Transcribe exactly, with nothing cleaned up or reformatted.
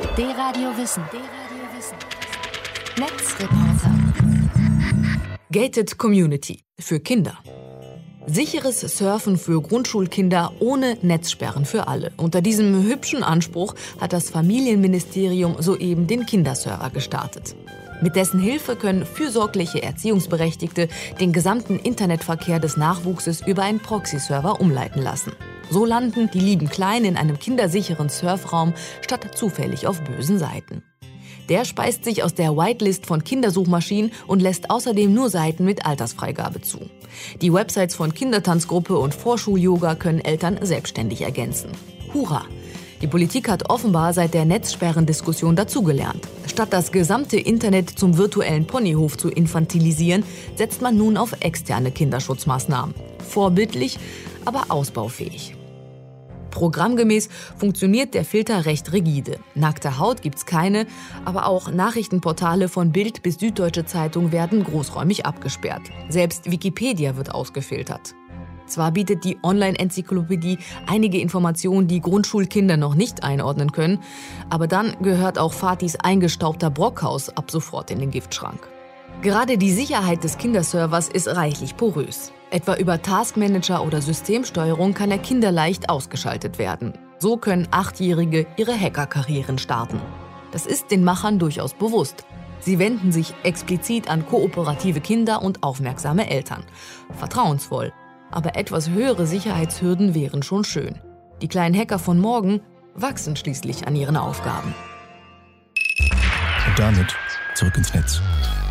D-Radio Wissen. D-Radio Wissen. Netzreporter. Gated Community für Kinder. Sicheres Surfen für Grundschulkinder ohne Netzsperren für alle. Unter diesem hübschen Anspruch hat das Familienministerium soeben den Kinderserver gestartet. Mit dessen Hilfe können fürsorgliche Erziehungsberechtigte den gesamten Internetverkehr des Nachwuchses über einen Proxy-Server umleiten lassen. So landen die lieben Kleinen in einem kindersicheren Surfraum statt zufällig auf bösen Seiten. Der speist sich aus der Whitelist von Kindersuchmaschinen und lässt außerdem nur Seiten mit Altersfreigabe zu. Die Websites von Kindertanzgruppe und Vorschul-Yoga können Eltern selbstständig ergänzen. Hurra! Die Politik hat offenbar seit der Netzsperrendiskussion dazugelernt. Statt das gesamte Internet zum virtuellen Ponyhof zu infantilisieren, setzt man nun auf externe Kinderschutzmaßnahmen. Vorbildlich, aber ausbaufähig. Programmgemäß funktioniert der Filter recht rigide. Nackte Haut gibt's keine, aber auch Nachrichtenportale von Bild bis Süddeutsche Zeitung werden großräumig abgesperrt. Selbst Wikipedia wird ausgefiltert. Zwar bietet die Online-Enzyklopädie einige Informationen, die Grundschulkinder noch nicht einordnen können, aber dann gehört auch Fatis eingestaubter Brockhaus ab sofort in den Giftschrank. Gerade die Sicherheit des Kinderservers ist reichlich porös. Etwa über Taskmanager oder Systemsteuerung kann er kinderleicht ausgeschaltet werden. So können Achtjährige ihre Hackerkarrieren starten. Das ist den Machern durchaus bewusst. Sie wenden sich explizit an kooperative Kinder und aufmerksame Eltern. Vertrauensvoll. Aber etwas höhere Sicherheitshürden wären schon schön. Die kleinen Hacker von morgen wachsen schließlich an ihren Aufgaben. Und damit zurück ins Netz.